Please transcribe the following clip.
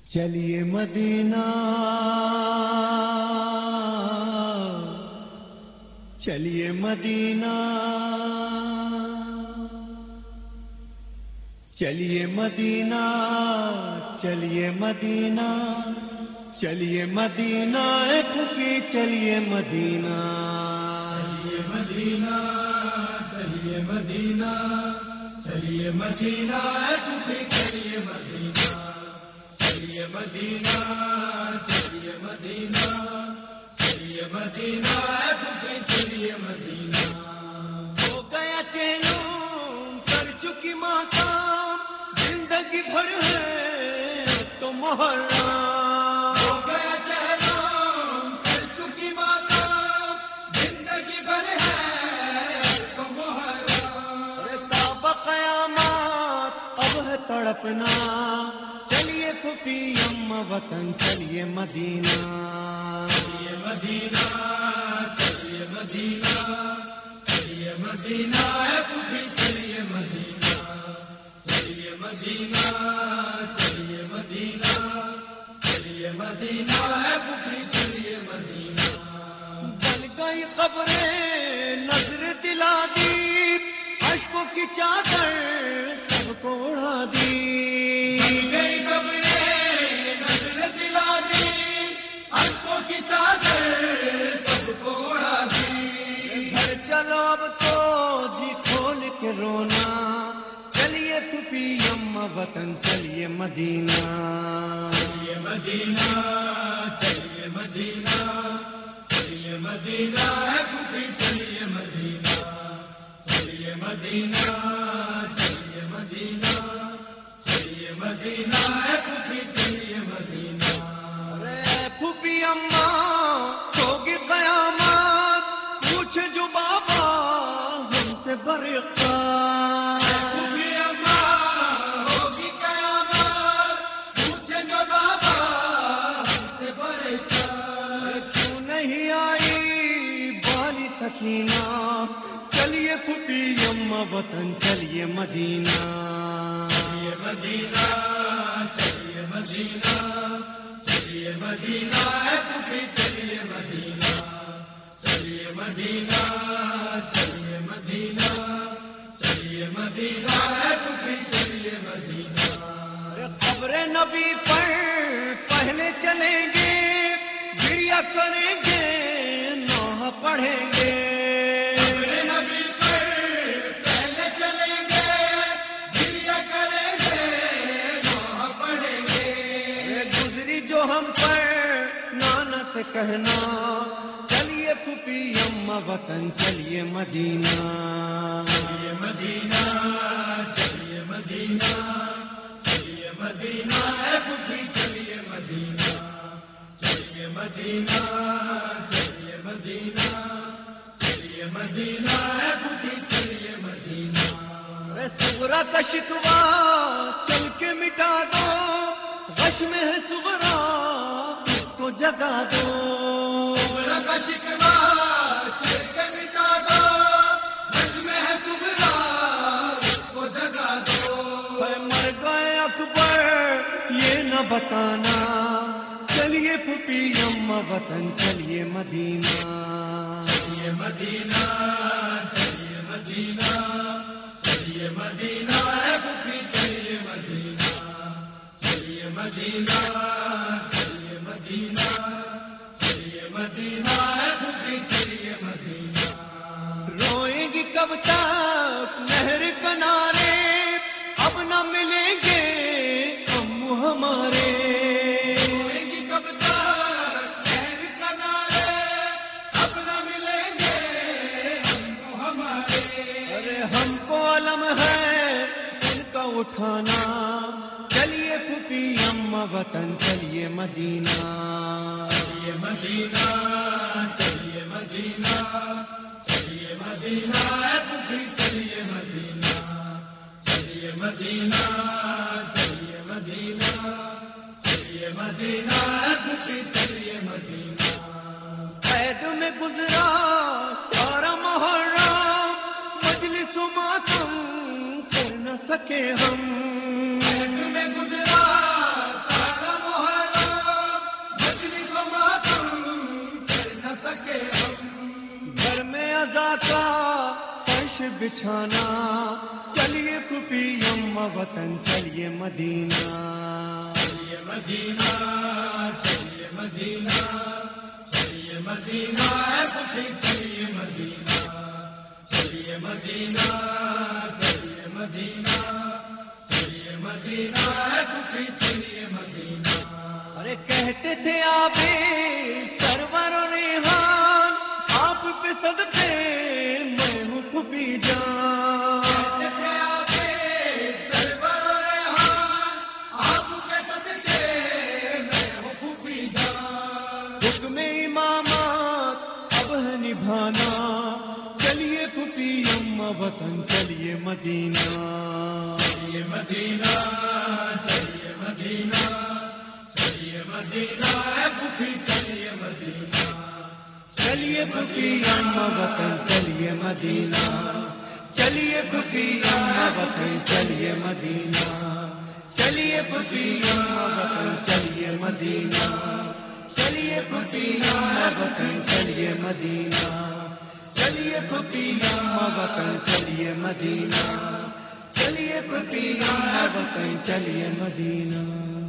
چلیے مدینہ چلیے مدینہ چلیے مدینہ چلیے مدینہ چلیے مدینہ اے پھوپھی چلیے مدینہ چلیے مدینہ چلیے مدینہ چلیے مدینہ اے پھوپھی چلیے مدینہ چلیے مدینہ چلیے مدینہ چلیے مدینہ اے پھوپھی چلیے مدینہ ہو گیا چینوں کر چکی ماتام زندگی بھر ہے تو محرم ہو گیا چہروں کر چکی ماتام زندگی بھر ہے تو محرم کعبہ قیامات اب ہے تڑپنا چلیے پھوپھی اماں وطن چلیے مدینہ چلیے مدینہ چلیے مدینہ چلیے مدینہ اے پھوپھی چلیے مدینہ چلیے مدینہ چلیے مدینہ چلیے مدینہ اے پھوپھی چلیے مدینہ بن گئی قبریں نظر دلا دی اشکوں کی چادر سب کو اڑا دی گئی قبریں نظر دلا دی اشکوں کی چادر سب کو اڑا دی گھر چلو اب تو جی کھول کے رونا چلیے پھوپھی اماں وطن چلیے مدینہ چلیے مدینہ چلیے مدینہ چلیے مدینہ اے پھوپھی چلیے مدینہ چلیے مدینہ چلیے مدینہ چلیے مدینہ اے پھوپھی چلیے مدینہ ارے پھوپھی اماں ہوگی قیامت پوچھے جو بابا ہم سے برقع پھوپھی اماں ہوگی قیامت پوچھے جو بابا ہم سے برکت کیوں نہیں آئی بالی سکینہ چلیے پھوپھی اماں وطن چلیے مدینہ چلیے مدینہ چلیے مدینہ چلیے مدینہ اے پھوپھی چلیے مدینہ چلیے مدینہ چلیے مدینہ چلیے مدینہ اے پھوپھی چلیے مدینہ قبر نبی پر پہلے چلیں گے گریا کریں گے نوح پڑھیں گے میرے نبی پر پہلے چلیں گے گریا کریں گے نوح پڑھیں گے گزری جو ہم پر نانا سے کہنا چلیے پھوپھی اماں وطن چلیے مدینہ چلیے مدینہ چلیے مدینہ چلیے مدینہ اے پھوپھی چلیے مدینہ چلیے مدینہ چلیے مدینہ چلیے مدینہ اے پھوپھی چلیے مدینہ صغرا کا شکوا چل کے مٹا دو غش میں ہے صغرا اس کو جگا دو صغرا کا شکوا چل کے مٹا دو غش میں ہے صغرا اس کو جگا دو اے مر گئے اکبر یہ نہ بتانا چلیے پھوپھی اماں وطن چلیے مدینہ چلیے مدینہ چلیے مدینہ چلیے مدینہ اے پھوپھی چلیے مدینہ چلیے مدینہ چلیے مدینہ چلیے مدینہ اے پھوپھی چلیے مدینہ روئیں گی کب تک نہر کنارے اب نہ ملیں گے امو ہمارے روئیں گی کب تک نہر کنارے اب نہ ملیں گے ہم ہمارے ارے ہم کو علم ہے ان کا اٹھانا چلیے پھوپھی اماں وطن چلیے مدینہ چلیے مدینہ چلیے مدینہ چلیے مدینہ اے پھوپھی چلیے مدینہ چلیے مدینہ چلیے مدینہ چلیے مدینہ اے پھوپھی چلیے مدینہ قید میں گزرا سارا محرم مجلس و ماتم کر نہ سکے ہم میں گزرا سارا محرم چھانا، چلیے پھوپھی اماں وطن چلیے مدینہ، چلیے مدینہ، چلیے مدینہ، چلیے مدینہ، اے پھوپھی چلیے مدینہ، چلیے مدینہ، چلیے مدینہ، چلیے مدینہ، اے پھوپھی چلیے مدینہ۔ ارے کہتے تھے آبے سرور و ریحان، آپ پہ صدقے میں ہوں پھوپھی جان، کہتے تھے آپے سرور و ریحان، آپ کے صدقے میں ہوں پھوپھی جان۔ حکم امامت اب ہے نبھانا، چلیے پھوپھی اماں وطن چلیے مدینہ، چلیے مدینہ، چلیے مدینہ، چلیے مدینہ، اے پھوپھی چلیے مدینہ، چلیے پھوپھی اماں وطن چلیے مدینہ، چلیے پھوپھی اماں وطن چلیے مدینہ، چلیے پھوپھی اماں وطن چلیے مدینہ، چلیے پھوپھی اماں وطن چلیے مدینہ، چلیے پھوپھی اماں وطن چلیے مدینہ، چلیے پھوپھی اماں وطن چلیے مدینہ۔